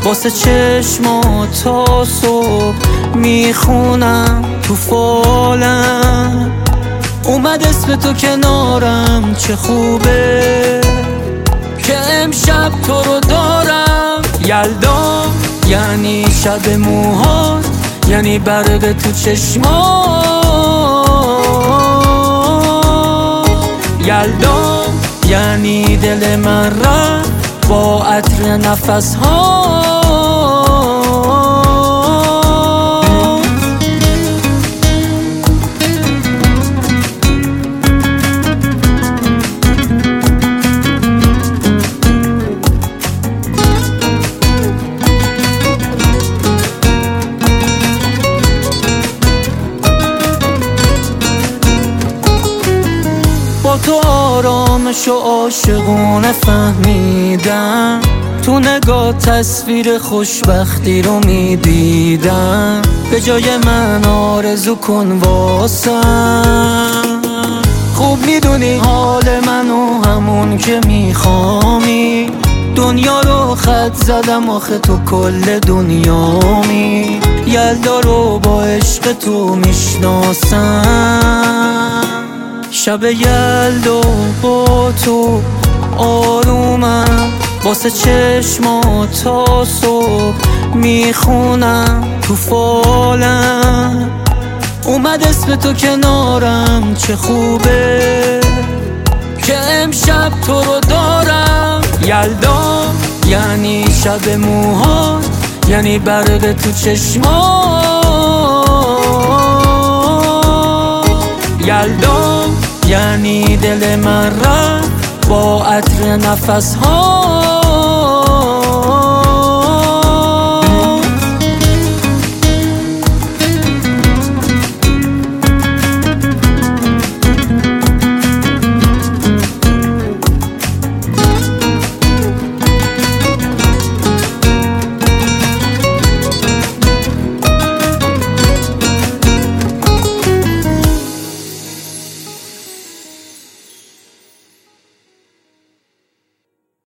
واسه چشمات تا صبح میخونم تو فالم. اومد اسم تو کنارم، چه خوبه که امشب تو رو دارم. یلدا یعنی شب موهات، یعنی برق تو چشمات. یلدا یعنی دل من رفت با عطر نفس ها. با تو آرامش و عاشقونه فهمیدم، تو نگاه تصویر خوشبختی رو میدیدم. به جای من آرزو کن واسم، خوب میدونی حال منو همون که میخوامی. دنیا رو خط زدم آخه تو کل دنیامی. یلدا رو با عشق تو میشناسم. شب یلدا با تو آرومم، واسه چشمات تا صبح میخونم تو فالم. اومد اسم تو کنارم، چه خوبه که امشب تو رو دارم. یلدا یعنی شب موهات، یعنی برق تو چشمات. یلدا یعنی دل من رفت با عطر نفس ها.